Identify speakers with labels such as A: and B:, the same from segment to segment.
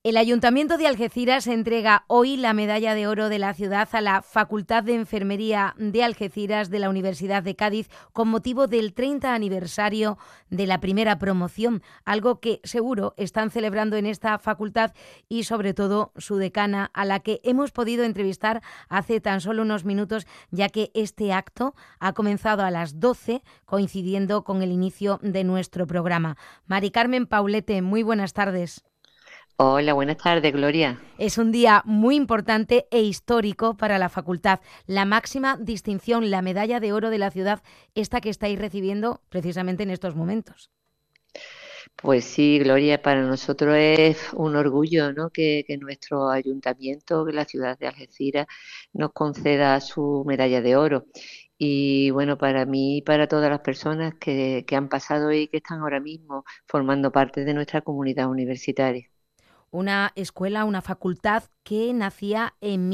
A: El Ayuntamiento de Algeciras entrega hoy la Medalla de Oro de la ciudad a la Facultad de Enfermería de Algeciras de la Universidad de Cádiz con motivo del 30 aniversario de la primera promoción, algo que seguro están celebrando en esta facultad y sobre todo su decana, a la que hemos podido entrevistar hace tan solo unos minutos, ya que este acto ha comenzado a las 12, coincidiendo con el inicio de nuestro programa. Mari Carmen Paulete, muy buenas tardes.
B: Hola, buenas tardes, Gloria.
A: Es un día muy importante e histórico para la facultad. La máxima distinción, la medalla de oro de la ciudad, esta que estáis recibiendo precisamente en estos momentos.
B: Pues sí, Gloria, para nosotros es un orgullo, ¿no? que nuestro ayuntamiento, que la ciudad de Algeciras, nos conceda su medalla de oro. Y bueno, para mí y para todas las personas que han pasado y que están ahora mismo formando parte de nuestra comunidad universitaria.
A: Una escuela, una facultad que nacía en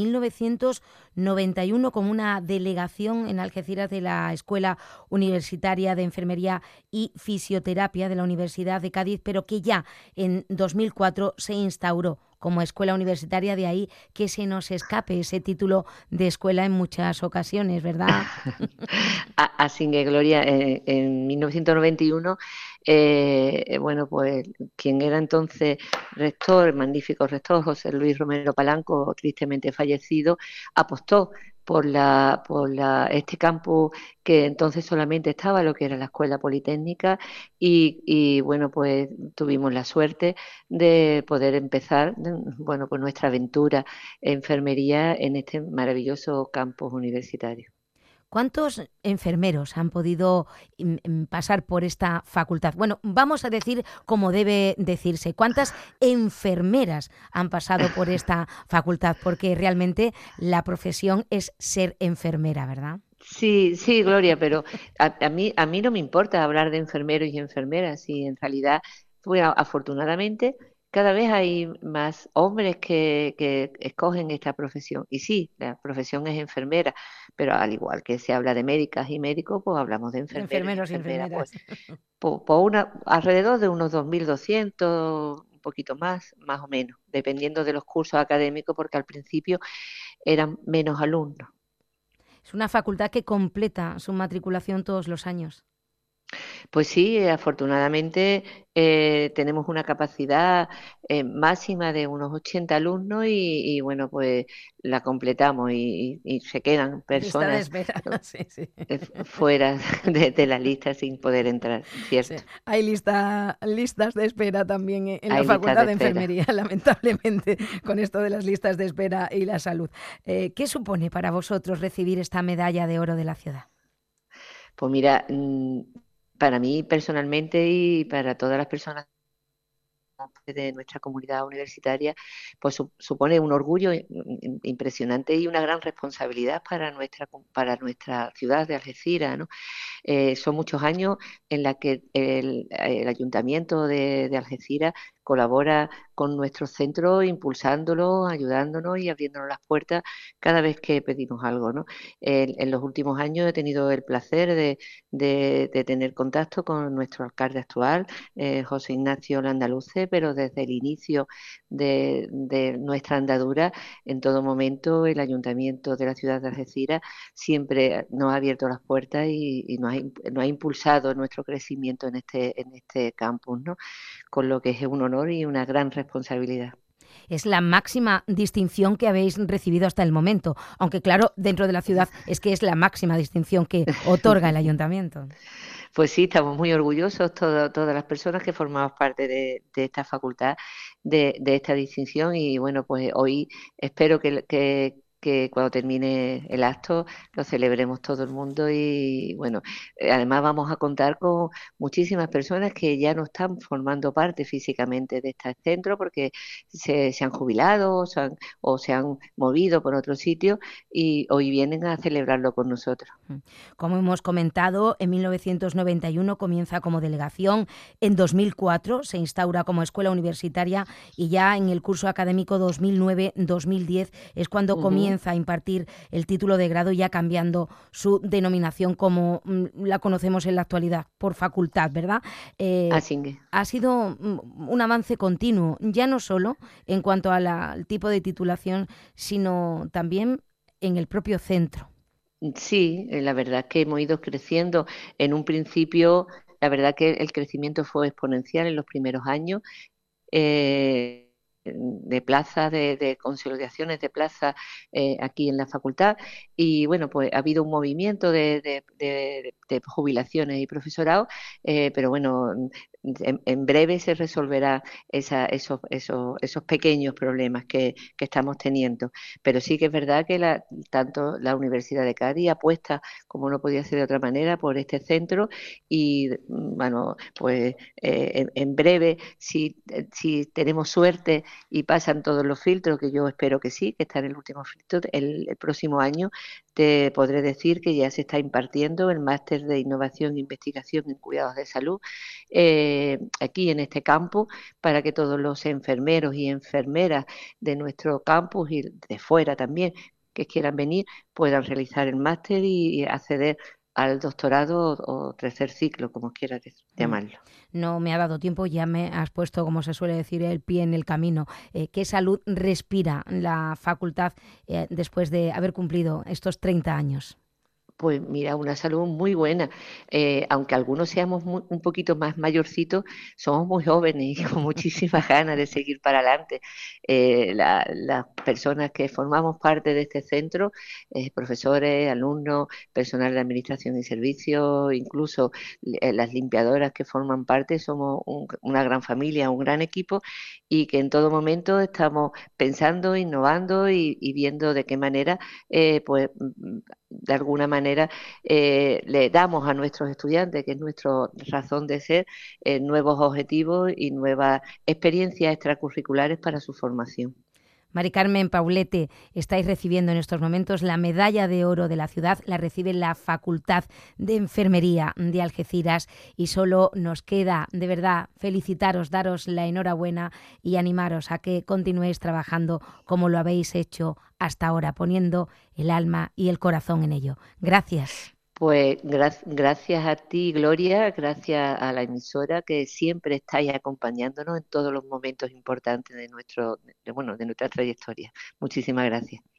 A: 1991 como una delegación en Algeciras de la Escuela Universitaria de Enfermería y Fisioterapia de la Universidad de Cádiz, pero que ya en 2004 se instauró como escuela universitaria, de ahí que se nos escape ese título de escuela en muchas ocasiones, ¿verdad?
B: Así que, Gloria, en 1991, bueno, pues quien era entonces rector, el magnífico rector, José Luis Romero Palanco, tristemente fallecido, apostó por este campus que entonces solamente estaba lo que era la Escuela Politécnica y bueno, pues tuvimos la suerte de poder empezar, bueno, pues nuestra aventura en enfermería en este maravilloso campus universitario.
A: ¿Cuántos enfermeros han podido pasar por esta facultad? Bueno, vamos a decir como debe decirse. ¿Cuántas enfermeras han pasado por esta facultad? Porque realmente la profesión es ser enfermera, ¿verdad?
B: Sí, sí, Gloria, pero a mí no me importa hablar de enfermeros y enfermeras, y en realidad, pues, afortunadamente, cada vez hay más hombres que escogen esta profesión. Y sí, la profesión es enfermera, pero al igual que se habla de médicas y médicos, pues hablamos de
A: De
B: enfermeros y
A: enfermeros y
B: enfermeras, pues,
A: enfermeras.
B: alrededor de unos 2.200, un poquito más o menos, dependiendo de los cursos académicos, porque al principio eran menos alumnos.
A: Es una facultad que completa su matriculación todos los años.
B: Pues sí, afortunadamente tenemos una capacidad máxima de unos 80 alumnos y bueno, pues la completamos y se quedan
A: Lista de
B: personas
A: espera, sí, sí.
B: fuera de la lista sin poder entrar,
A: Sí.
B: ¿cierto?
A: Hay listas de espera también en la
B: Hay listas
A: Facultad
B: de
A: de
B: espera.
A: Enfermería, lamentablemente, con esto de las listas de espera y la salud. ¿Qué supone para vosotros recibir esta medalla de oro de la ciudad?
B: Pues mira, para mí personalmente y para todas las personas de nuestra comunidad universitaria, pues supone un orgullo impresionante y una gran responsabilidad para nuestra ciudad de Algeciras, ¿no? Son muchos años en la que el Ayuntamiento de Algeciras colabora con nuestro centro, impulsándolo, ayudándonos y abriéndonos las puertas cada vez que pedimos algo, ¿no? En los últimos años he tenido el placer de tener contacto con nuestro alcalde actual, José Ignacio Landaluce, pero desde el inicio de nuestra andadura, en todo momento, el Ayuntamiento de la ciudad de Algeciras siempre nos ha abierto las puertas y nos ha impulsado nuestro crecimiento en este campus, ¿no? Con lo que es un honor y una gran responsabilidad.
A: Es la máxima distinción que habéis recibido hasta el momento, aunque claro, dentro de la ciudad es que es la máxima distinción que otorga el ayuntamiento.
B: Pues sí, estamos muy orgullosos todas las personas que formamos parte de esta facultad, de esta distinción y bueno, pues hoy espero que cuando termine el acto lo celebremos todo el mundo y bueno, además vamos a contar con muchísimas personas que ya no están formando parte físicamente de este centro porque se han jubilado o se han movido por otro sitio y hoy vienen a celebrarlo con nosotros.
A: Como hemos comentado, en 1991 comienza como delegación, en 2004 se instaura como escuela universitaria y ya en el curso académico 2009-2010 es cuando comienza comienza a impartir el título de grado, ya cambiando su denominación como la conocemos en la actualidad, por facultad, ¿verdad?
B: Así que.
A: Ha sido un avance continuo, ya no solo en cuanto al tipo de titulación, sino también en el propio centro.
B: Sí, la verdad es que hemos ido creciendo. En un principio, la verdad que el crecimiento fue exponencial en los primeros años. De plazas, de consolidaciones de plazas aquí en la facultad. Y bueno, pues ha habido un movimiento de jubilaciones y profesorado, pero bueno, en breve se resolverá esos pequeños problemas que estamos teniendo. Pero sí que es verdad que tanto la Universidad de Cádiz apuesta, como no podía ser de otra manera, por este centro y bueno, pues en breve, si tenemos suerte y pasan todos los filtros, que yo espero que sí, que está en el último filtro, el próximo año te podré decir que ya se está impartiendo el máster de innovación e investigación en cuidados de salud aquí en este campus, para que todos los enfermeros y enfermeras de nuestro campus y de fuera también que quieran venir puedan realizar el máster y acceder al doctorado o tercer ciclo, como quieras llamarlo.
A: No me ha dado tiempo, ya me has puesto, como se suele decir, el pie en el camino. ¿Qué salud respira la facultad después de haber cumplido estos 30 años?
B: Pues mira, una salud muy buena. Aunque algunos seamos un poquito más mayorcitos, somos muy jóvenes y con muchísimas ganas de seguir para adelante. Las personas que formamos parte de este centro, profesores, alumnos, personal de administración y servicios, incluso las limpiadoras que forman parte, somos una gran familia, un gran equipo y que en todo momento estamos pensando, innovando y viendo de qué manera pues de alguna manera le damos a nuestros estudiantes, que es nuestra razón de ser, nuevos objetivos y nuevas experiencias extracurriculares para su formación.
A: Mari Carmen Paulete, estáis recibiendo en estos momentos la medalla de oro de la ciudad, la recibe la Facultad de Enfermería de Algeciras y solo nos queda, de verdad, felicitaros, daros la enhorabuena y animaros a que continuéis trabajando como lo habéis hecho hasta ahora, poniendo el alma y el corazón en ello. Gracias.
B: Pues gracias a ti, Gloria, gracias a la emisora que siempre estáis acompañándonos en todos los momentos importantes de nuestra trayectoria. Muchísimas gracias.